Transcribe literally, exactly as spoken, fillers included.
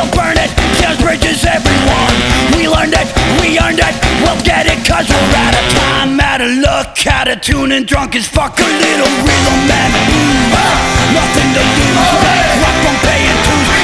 we'll burn it, tears bridges everyone. We learned it, we earned it, we'll get it cause we're out of time. Out of luck, out of tune and drunk as fuck. A little rhythm and boom, ah, nothing to lose. Rock from paying to